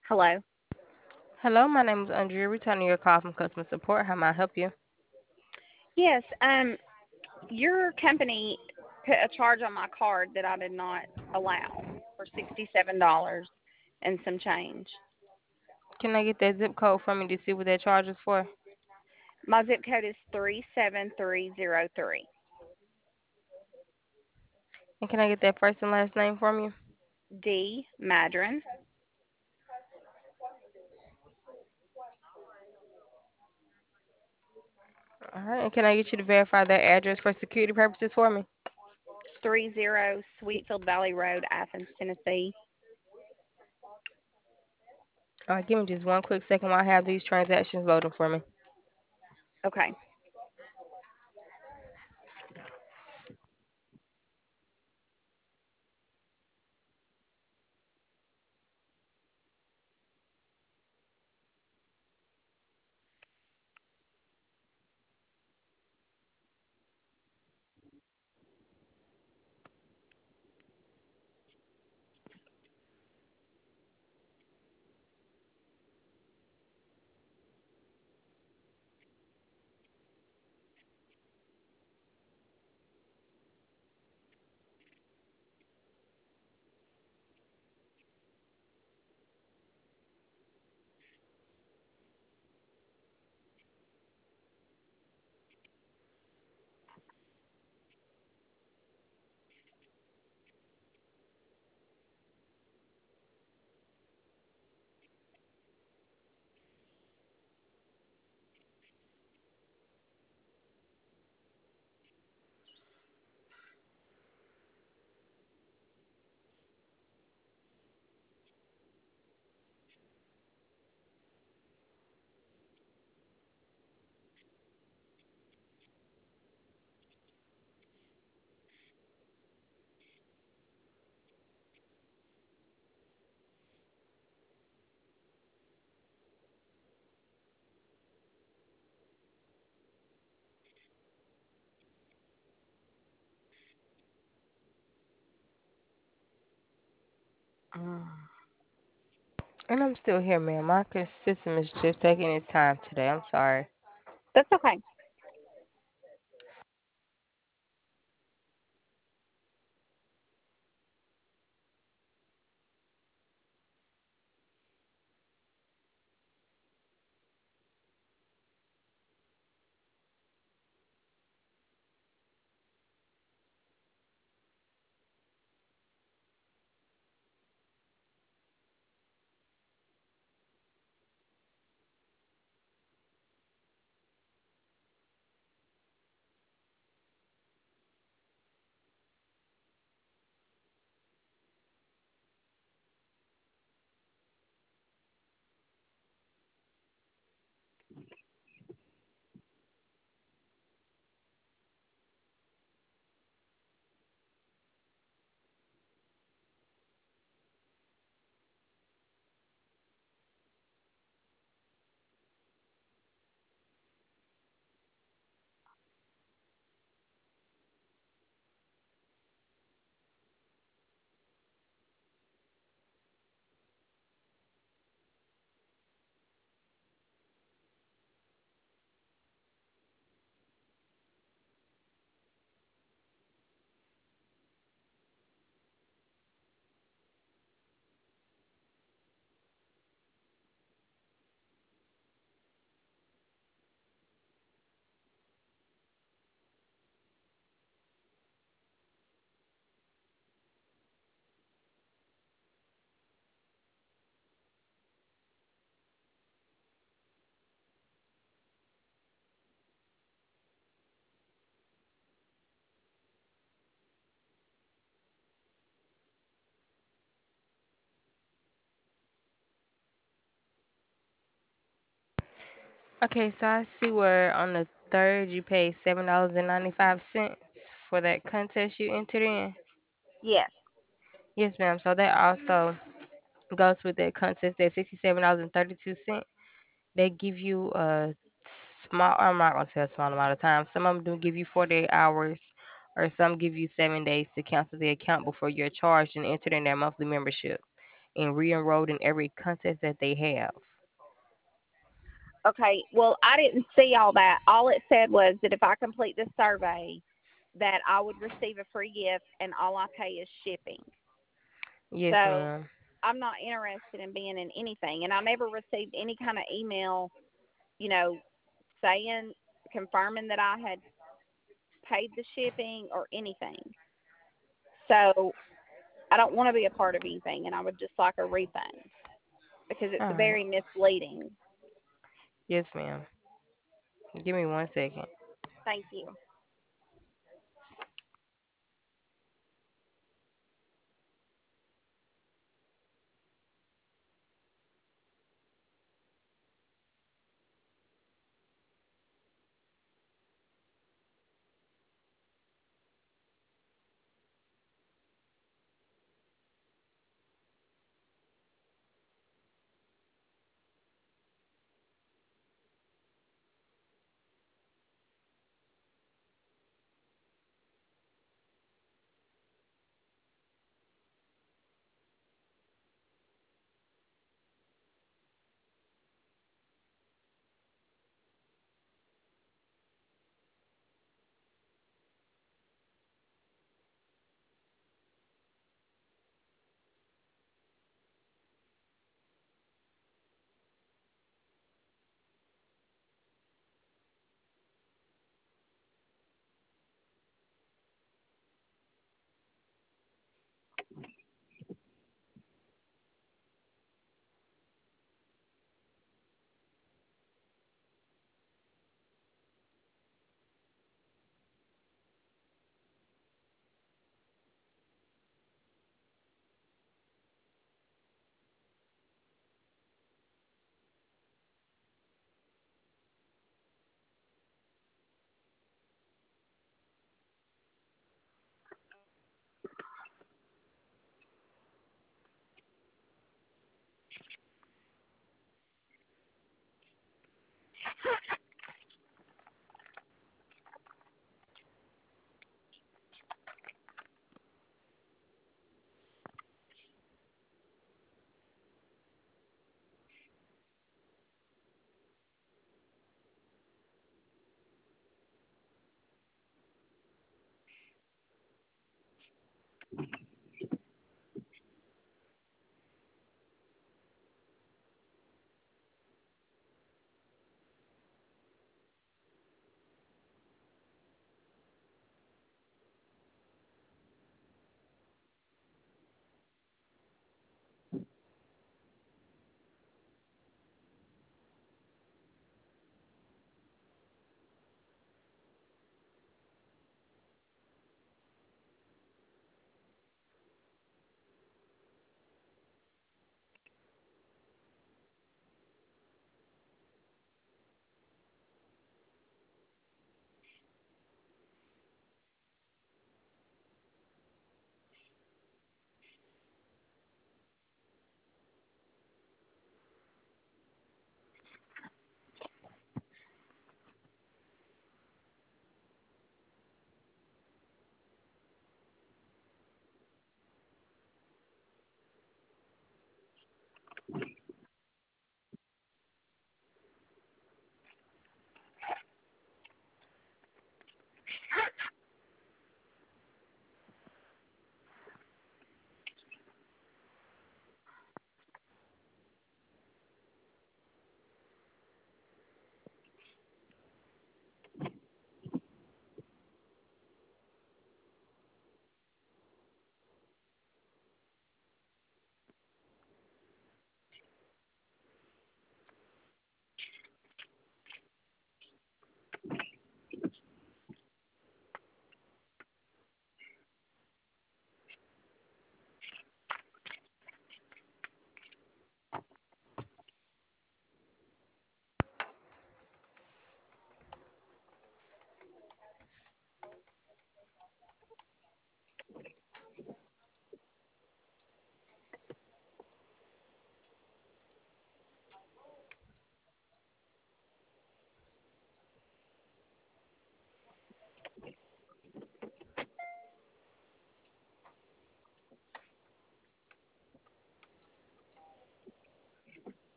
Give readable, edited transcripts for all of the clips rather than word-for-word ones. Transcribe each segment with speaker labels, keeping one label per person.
Speaker 1: Hello.
Speaker 2: Hello, my name is Andrea, returning your call from customer support. How may I help you?
Speaker 1: Yes, your company put a charge on my card that I did not allow for $67 and some change.
Speaker 2: Can I get that zip code from me to see what that charge is for?
Speaker 1: My zip code is 37303.
Speaker 2: And can I get that first and last name from you?
Speaker 1: D Madron.
Speaker 2: All right. And can I get you to verify that address for security purposes for me?
Speaker 1: 30 Sweetfield Valley Road, Athens, Tennessee.
Speaker 2: All right. Give me just one quick second while I have these transactions loading for me.
Speaker 1: Okay.
Speaker 2: Mm. And I'm still here, ma'am. My system is just taking its time today. I'm sorry.
Speaker 1: That's okay.
Speaker 2: Okay, so I see where on the third you paid $7.95 for that contest you entered in.
Speaker 1: Yes.
Speaker 2: Yes, ma'am. So that also goes with that contest at $67.32. They give you a small, I'm not going to say a small amount of time. Some of them do give you 48 hours, or some give you 7 days to cancel the account before you're charged and entered in their monthly membership. and re-enrolled in every contest that they have.
Speaker 1: Okay, well, I didn't see all that. All it said was that if I complete this survey, that I would receive a free gift, and all I pay is shipping.
Speaker 2: Yes,
Speaker 1: So
Speaker 2: ma'am.
Speaker 1: I'm not interested in being in anything, and I never received any kind of email, you know, saying confirming that I had paid the shipping or anything. So I don't want to be a part of anything, and I would just like a refund because it's
Speaker 2: All right.
Speaker 1: very misleading.
Speaker 2: Yes, ma'am. Give me 1 second.
Speaker 1: Thank you.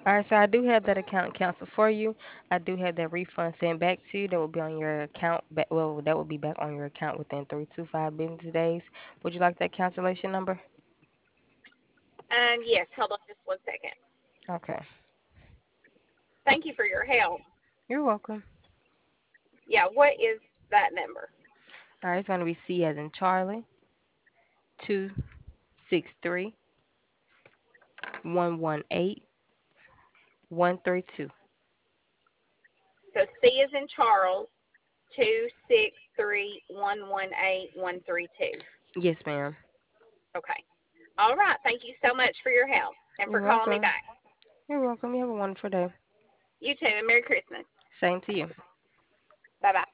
Speaker 2: All right, so I do have that account canceled for you. I do have that refund sent back to you. That will be on your account. Well, that will be back on your account within 3 to 5 business days. Would you like that cancellation number?
Speaker 1: Yes, hold on just 1 second.
Speaker 2: Okay.
Speaker 1: Thank you for your help.
Speaker 2: You're welcome.
Speaker 1: Yeah, what is that number?
Speaker 2: All right, it's going to be C as in Charlie, 263-118-132.
Speaker 1: So C is in Charles, 263-118-132.
Speaker 2: Yes, ma'am.
Speaker 1: Okay. All right. Thank you so much for your help and for
Speaker 2: You're
Speaker 1: calling me
Speaker 2: welcome.
Speaker 1: back.
Speaker 2: You're welcome. You have a wonderful day.
Speaker 1: You too, and Merry Christmas.
Speaker 2: Same to you.
Speaker 1: Bye bye.